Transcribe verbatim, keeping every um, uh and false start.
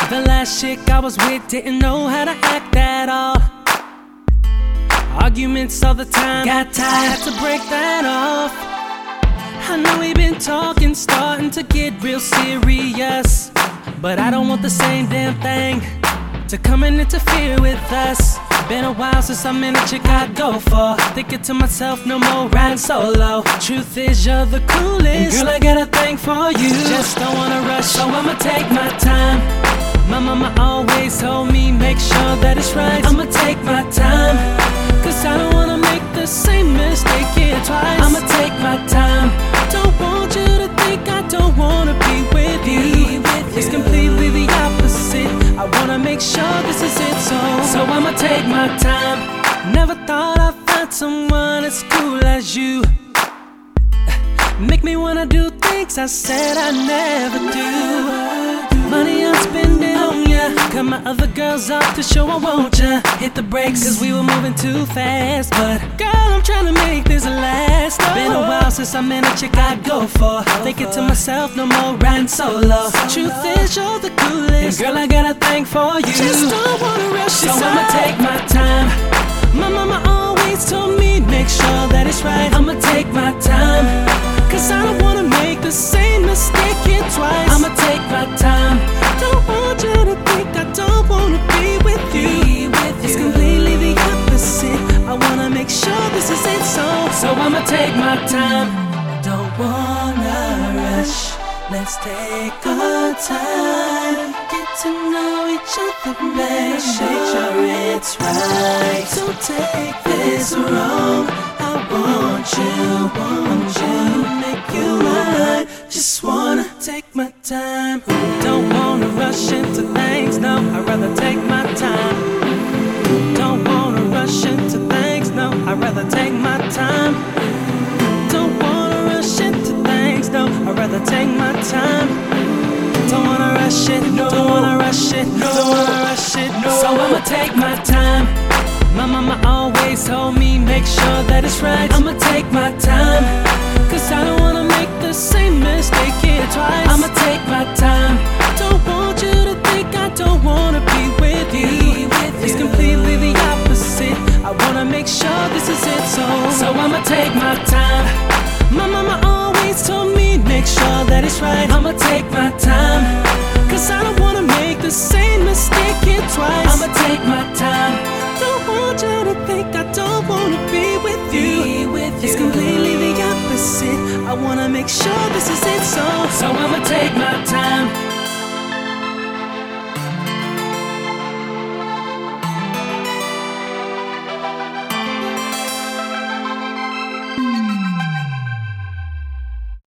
The last chick I was with didn't know how to act at all. Arguments all the time, got tired, had to break that off. I know we've been talking, starting to get real serious, but I don't want the same damn thing to come and interfere with us. Been a while since I met a chick I go for. Thinking to myself, no more riding solo. Truth is, you're the coolest, girl, I got a thing for you. Just don't wanna rush, so I'ma take my time. My mama always told me, make sure that it's right. I'ma take my time, cause I don't wanna make the same mistake here twice. I'ma take my time. Don't want you to think I don't wanna be with you. It's completely the opposite. I wanna make sure this is it, so So I'ma take my time. Never thought I'd find someone as cool as you. Make me wanna do things I said I never do. Money I'm spending on ya, cut my other girls off to show I want ya. Hit the brakes cause we were moving too fast, but girl, I'm trying to make this last. Been a while since I met a chick I go for. Thinking to myself, no more riding solo. Truth is, you're the coolest, and girl, I got a thing for you. Just don't wanna rush, so I'ma take my time. My mama always told me, make sure that it's right. I'ma take my time, cause I don't wanna make the same mistake here twice. I'ma take my time. Don't want you to think I don't wanna be with you. It's completely the opposite. I wanna make sure this is it, so So I'ma take my time. Don't wanna rush, let's take our time. Get to know each other, make sure it's right. Don't take this wrong, I want you, want you, make you mine. Just wanna take my time. Don't wanna rush into things, no, I'd rather take my time. Don't wanna rush into things, no, I'd rather take my time. Don't wanna rush into things, no, I'd rather take my time. Don't wanna rush it, no, don't wanna rush it, no, don't wanna rush it, no. So I'ma take my time. My mama always told me, make sure that it's right. I'ma take my time, cause I don't wanna make the same mistake here twice. I'ma take my time. Don't want you to think I don't wanna be with you. It's completely the opposite. I wanna make sure this is it, so So I'ma take my time. My mama always told me, make sure that it's right. I'ma take my time, cause I don't wanna make the same mistake here twice. I'ma take my time. Don't want you to think I don't wanna be with you. It's completely the opposite. I wanna make sure this is it, so So I'ma take my time.